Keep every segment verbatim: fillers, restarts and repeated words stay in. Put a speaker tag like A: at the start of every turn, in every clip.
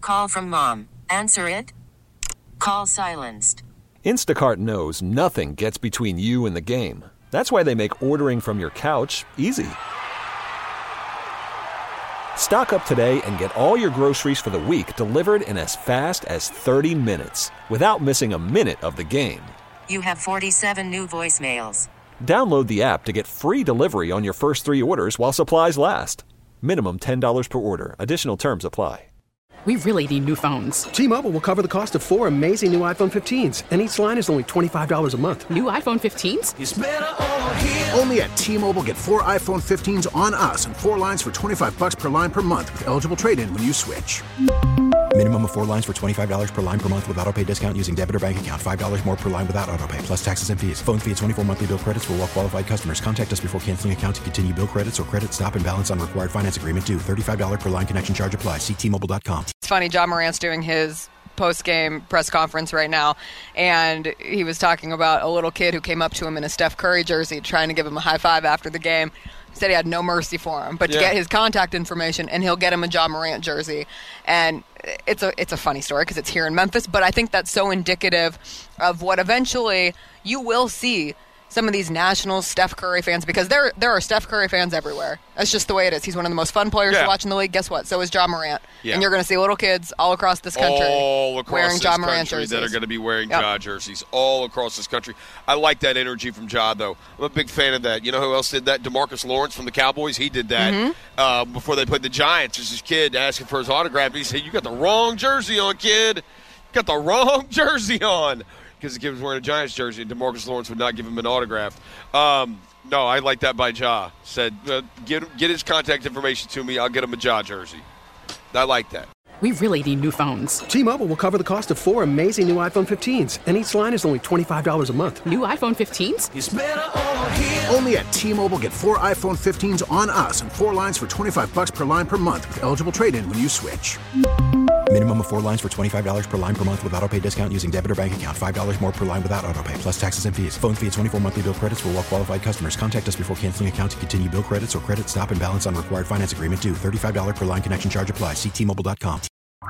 A: call from mom. Answer it. Call silenced.
B: Instacart knows nothing gets between you and the game. That's why they make ordering from your couch easy. Stock up today and get all your groceries for the week delivered in as fast as thirty minutes without missing a minute of the game.
A: You have forty-seven new voicemails.
B: Download the app to get free delivery on your first three orders while supplies last. Minimum ten dollars per order. Additional terms apply.
C: We really need new phones.
D: T-Mobile will cover the cost of four amazing new iPhone fifteens, and each line is only twenty-five dollars a month.
C: New iPhone fifteens?
E: It's better over here. Only at T-Mobile, get four iPhone fifteens on us and four lines for twenty-five bucks per line per month with eligible trade-in when you switch.
F: Minimum of four lines for twenty-five dollars per line per month with autopay discount using debit or bank account. five dollars more per line without autopay, plus taxes and fees. Phone fee at twenty-four monthly bill credits for well-qualified customers. Contact us before canceling account to continue bill credits or credit stop and balance on required finance agreement due. thirty-five dollars per line connection charge applies. See T Mobile dot com.
G: It's funny, Ja Morant's doing his post-game press conference right now, and he was talking about a little kid who came up to him in a Steph Curry jersey trying to give him a high five after the game. Said he had no mercy for him, but yeah. to get his contact information, and he'll get him a Ja Morant jersey. And it's a it's a funny story because it's here in Memphis, but I think that's so indicative of what eventually you will see some of these national Steph Curry fans, because there there are Steph Curry fans everywhere. That's just the way it is. He's one of the most fun players
H: yeah.
G: to watch in the league. Guess what? So is Ja Morant.
H: Yeah.
G: And you're going to see little kids all across this country
H: all across
G: wearing
H: this
G: Ja Morant
H: country
G: jerseys.
H: that are going to be wearing
G: yep.
H: Ja jerseys all across this country. I like that energy from Ja, though. I'm a big fan of that. You know who else did that? DeMarcus Lawrence from the Cowboys. He did that
G: mm-hmm.
H: uh, before they played the Giants. There's this kid asking for his autograph. He said, "You got the wrong jersey on, kid. You got the wrong jersey on." Because the kid was wearing a Giants jersey, and DeMarcus Lawrence would not give him an autograph. Um, no, I like that by Ja. Said, uh, get, get his contact information to me. I'll get him a Ja jersey. I like that.
C: We really need new phones.
D: T-Mobile will cover the cost of four amazing new iPhone fifteens, and each line is only twenty-five dollars a month.
C: New iPhone fifteens?
E: It's better over here. Only at T-Mobile, get four iPhone fifteens on us and four lines for twenty-five bucks per line per month with eligible trade-in when you switch.
F: Minimum of four lines for twenty-five dollars per line per month with autopay discount using debit or bank account. five dollars more per line without autopay, plus taxes and fees. Phone fee at twenty-four monthly bill credits for well-qualified customers. Contact us before canceling account to continue bill credits or credit stop and balance on required finance agreement due. thirty-five dollars per line connection charge applies. See T Mobile dot com.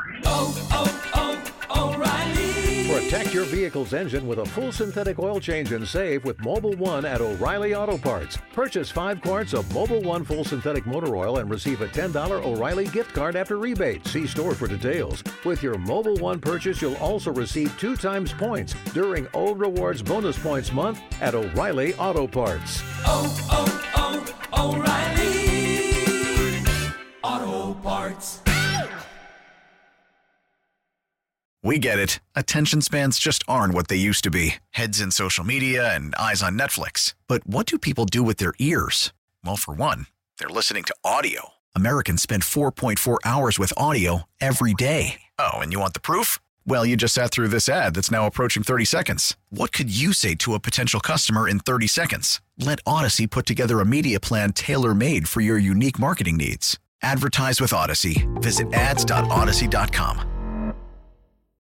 I: Oh, oh, oh, O'Reilly.
J: Protect your vehicle's engine with a full synthetic oil change and save with Mobil one at O'Reilly Auto Parts. Purchase five quarts of Mobil one full synthetic motor oil and receive a ten dollars O'Reilly gift card after rebate. See store for details. With your Mobil one purchase, you'll also receive two times points during O Rewards Bonus Points Month at O'Reilly Auto Parts.
I: Oh, oh, oh, O'Reilly Auto Parts.
K: We get it. Attention spans just aren't what they used to be. Heads in social media and eyes on Netflix. But what do people do with their ears? Well, for one, they're listening to audio. Americans spend four point four hours with audio every day. Oh, and you want the proof? Well, you just sat through this ad that's now approaching thirty seconds. What could you say to a potential customer in thirty seconds? Let Odyssey put together a media plan tailor-made for your unique marketing needs. Advertise with Odyssey. Visit ads dot odyssey dot com.